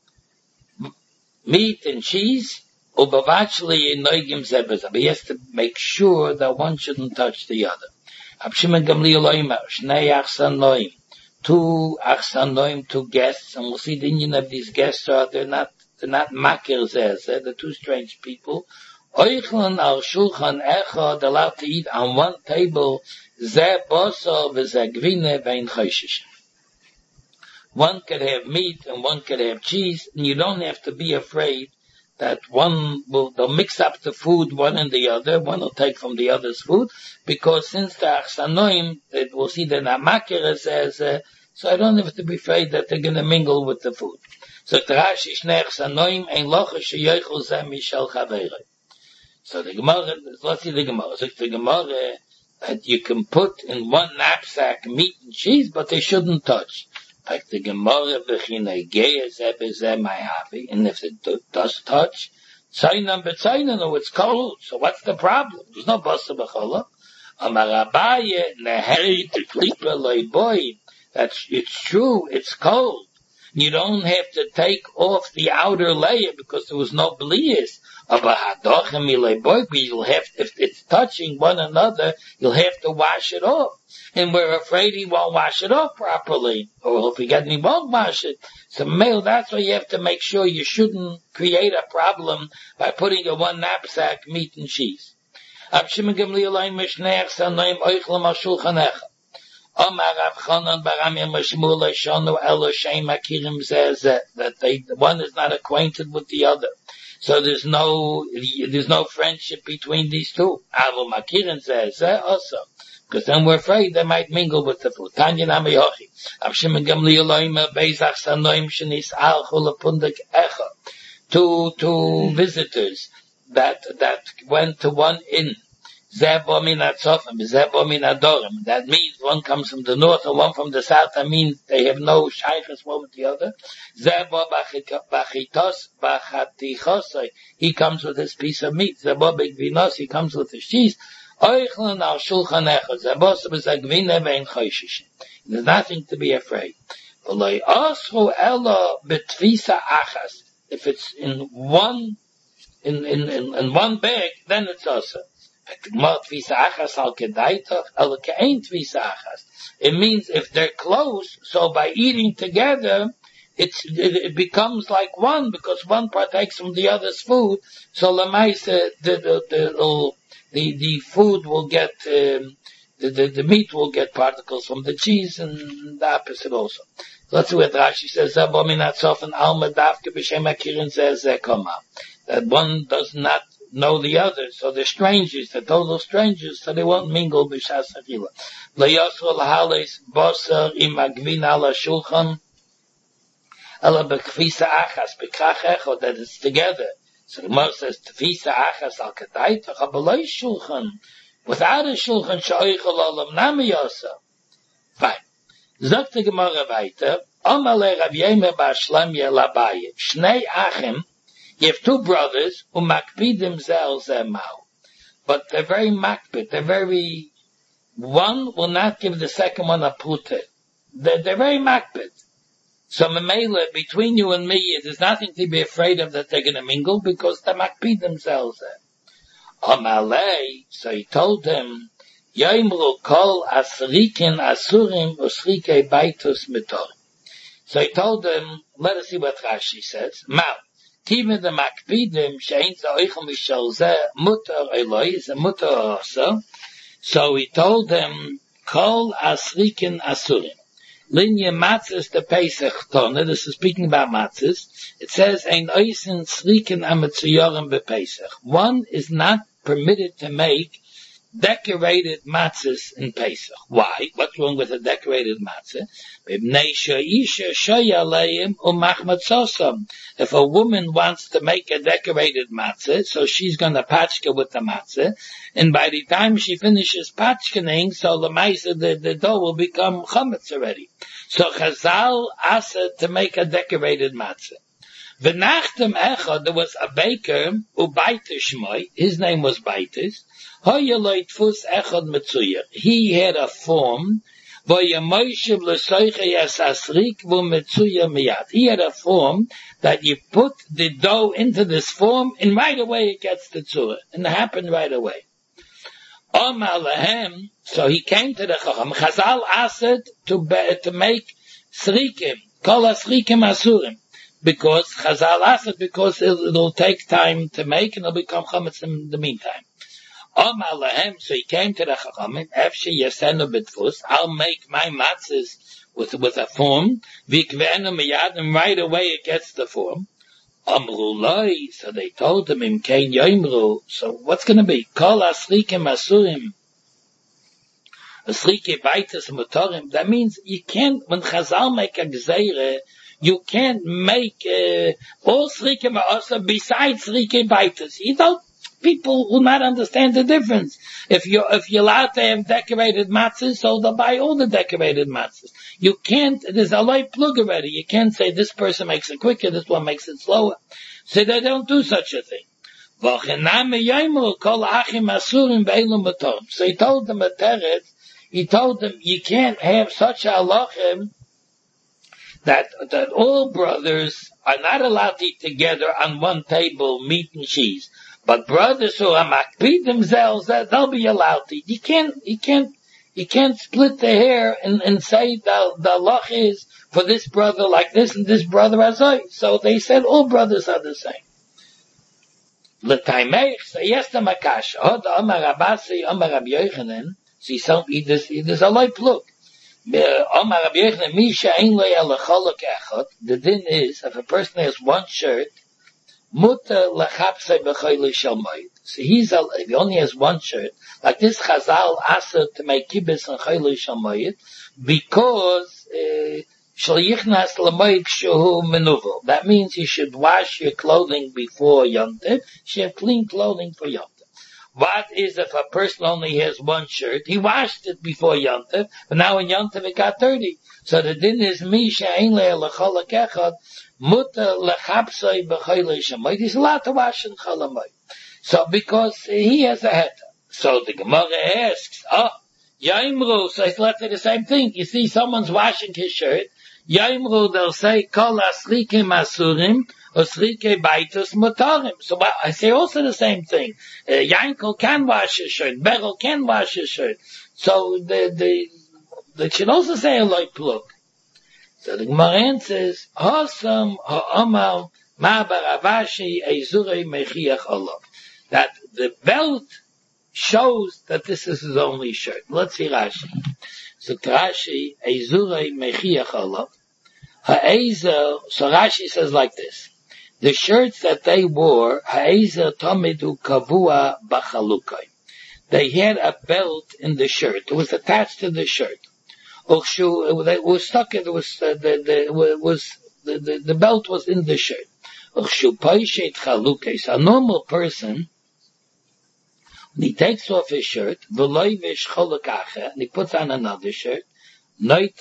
meat and cheese, but he has to make sure that one shouldn't touch the other. Shimon Gamliel Oimer, Shnei Achsanoim, 2 Achsanoim, 2 guests, and we'll see the Indian of these guests they're not makers, they're 2 strange people. Oichlan al Shulchan Echad, allowed to eat on one table, Zeh Bosor v'Zeh Gvine vein Choshish. One could have meat and one could have cheese, and you don't have to be afraid that they'll mix up the food, one and the other, one will take from the other's food, because since the Achsanoim, we'll see the Namakir says, so I don't have to be afraid that they're going to mingle with the food. So Rashi Shnei Achsanoim ein locha sheyochel zeh mishel chaverei. So the Gemara, let's see the Gemara. So the Gemara that you can put in one knapsack meat and cheese, but they shouldn't touch. Like the Gemara b'chinei ge'ez ebezeh ma'avi, and if it does touch, tzaynan b'tzaynan, no, it's cold. So what's the problem? There's no basa b'cholah. Amar Abaye neheri t'klipa lo'boy. It's true, it's cold. You don't have to take off the outer layer because there was no blias. You'll have, if it's touching one another, you'll have to wash it off. And we're afraid he won't wash it off properly. Or if he won't wash it. So male, that's why you have to make sure you shouldn't create a problem by putting in one knapsack meat and cheese. That one is not acquainted with the other. So there's no friendship between these two. Avu Makirin says also, because then we're afraid they might mingle with the food. Tanya Namayochi. Abshimon Gamliel Oimer Beizach Sanoim Shenis Al Chulapundik Echa. 2 visitors that went to one inn. That means one comes from the north and one from the south. That means they have no shaykhs one with the other. He comes with his piece of meat. He comes with his cheese. There's nothing to be afraid. If it's in one bag, then it's also. It means if they're close, so by eating together, it becomes like one, because one partakes from the other's food. So lamaisa, the food will get, the meat will get particles from the cheese, and the opposite also. Let's see what Rashi says. That one does not know the others, so they're strangers, they're total strangers, so they won't mingle b'shas achila. Le'yosro l'hales basar im agvin ala shulchan, ela b'kfisa achas b'krach echod, that it's together. So the Gemara says, tefisa achas al kadaitach, abaloi shulchan, without a shulchan, sha'oichel olam nami yosa. Fine. Sagt die Gemara weiter, Omale Rav Yemer bar Shlemya l'Abaye, Shnei Achim, you have two brothers, makpidim zel zemau. But they're very makpid, one will not give the second one a pute. They're very makpid. So Mamela, between you and me, there's nothing to be afraid of that they're going to mingle, because they makpid themselves. Omale, so he told them, Yoimru kol asrikin asurim usrike baitus mitor. So he told them, let us see what Rashi says. Mal, kiven the makpidim shein zoichel mishal zeh mutar eloi, is a mutar also. So he told them, kol asrikin asurim. Linya matzes the Pesach Tona, this is speaking about matzes. It says, ein oisin srikin ametzuyorim bepesach. One is not permitted to make decorated matzahs in Pesach. Why? What's wrong with a decorated matzah? If a woman wants to make a decorated matzah, so she's going to patchka with the matzah, and by the time she finishes patchkening, so the dough will become chametz already. So Chazal asked to make a decorated matzah. V'nachtem echad, there was a baker, Ubaitis Shmoi, his name was Baitis, he had a form, he had a form that you put the dough into this form, and right away it gets the tzura, and it happened right away. So he came to the Chacham, Chazal asked to make srikim, kol srikim asurim. Because Chazal asked, because it'll take time to make and it'll become chametz in the meantime. So he came to the Chachamim, I'll make my matzahs with a form, and right away it gets the form. So they told him, so what's going to be? Kol asrikim asurim, asrike baitas motorim. That means you can't, when Chazal make a gzeire, you can't make all srikim also besides srikim baitas. You don't. People will not understand the difference. If you're allowed to have decorated matzahs, so they'll buy all the decorated matzahs. You can't. There's a light plug already. You can't say this person makes it quicker, this one makes it slower. So they don't do such a thing. So he told them a teret. He told them you can't have such a halachim that all brothers are not allowed to eat together on one table, meat and cheese. But brothers who are makpid themselves, they'll be allowed to eat. You can't split the hair and say the halach is for this brother like this and this brother as I. So they said all brothers are the same. L'taimeich, so yes the makash. Hod Amar Abasi, Amar Rabbi Yochanan. See, some there's a light look. Amar Rabbi Yochanan, Misha ein lo yalacholok echad. The din is, if a person has one shirt, muta lachapsei b'choyle shalmoid. So if he only has one shirt, like this Chazal asked to make kibbutz and choyle shalmoid, because shal yichnas l'moid shehu menuvel. That means you should wash your clothing before Yom Tov. You should have clean clothing for Yom Tov. What is if a person only has one shirt? He washed it before Yom Tov, but now in Yom Tov it got dirty. So the din is Misha ein lo yalacholok echad. Muta lechapsoi b'choyle shamoid. He's allowed to wash in cholamoid. So because he has a heter. So the Gemara asks, Yaimru, so it's left the same thing. You see someone's washing his shirt. Yaimru, they'll say, kol asrike masurim, osrike baitus motarim. So I say also the same thing. Yankel can wash his shirt. Berel can wash his shirt. So they should also say a light plug. So the Gemara answers, Hosam ha'amal ma'bar avashi eizurei mechiach olav. That the belt shows that this is his only shirt. Let's see Rashi. So Rashi, eizurei mechiach olav. Ha'ezer, so Rashi says like this. the shirts that they wore, ha'ezer tomidu kavua b'chalukai. They had a belt in the shirt. It was attached to the shirt. It was stuck. It was the belt was in the shirt. A normal person, when he takes off his shirt, and he puts on another shirt, so he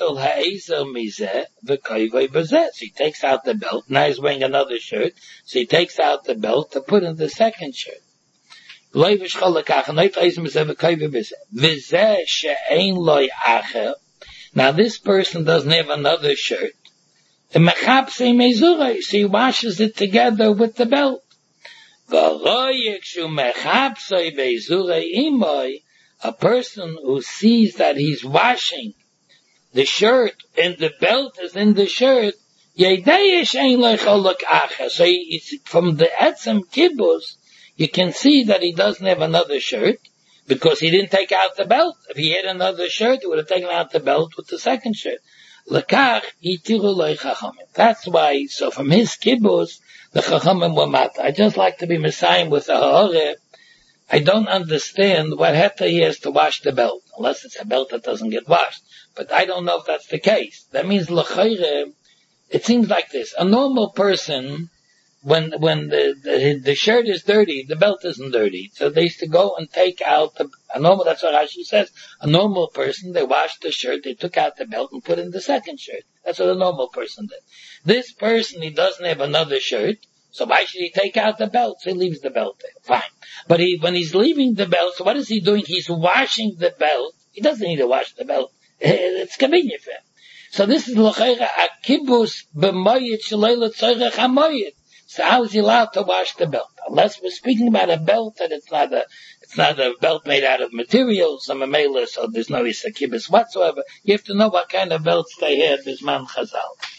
takes out the belt. Now he's wearing another shirt, so he takes out the belt to put in the second shirt. Now this person doesn't have another shirt. So he washes it together with the belt. A person who sees that he's washing the shirt and the belt is in the shirt, so from the etzem kibbutz, you can see that he doesn't have another shirt because he didn't take out the belt. If he had another shirt, he would have taken out the belt with the second shirt. That's why, so from his kibbutz, the chachamim were mat. I just like to be messiah with a ha'oreh. I don't understand what heta he has to wash the belt, unless it's a belt that doesn't get washed. But I don't know if that's the case. That means l'chayre, it seems like this. A normal person, when the shirt is dirty, the belt isn't dirty. So they used to go and take out that's what Rashi says. A normal person, they washed the shirt, they took out the belt and put in the second shirt. That's what a normal person did. This person, he doesn't have another shirt, so why should he take out the belt? So he leaves the belt there. Fine. But when he's leaving the belt, so what is he doing? He's washing the belt. He doesn't need to wash the belt. It's convenient for him. So this is l'chayra a kibbutz b'moyed sh'leila tzorech hamoyed. So how is he allowed to wash the belt? Unless we're speaking about a belt that it's not a belt made out of materials, a memela, so there's no isa kibbutz whatsoever. You have to know what kind of belts they had, Bisman Chazal.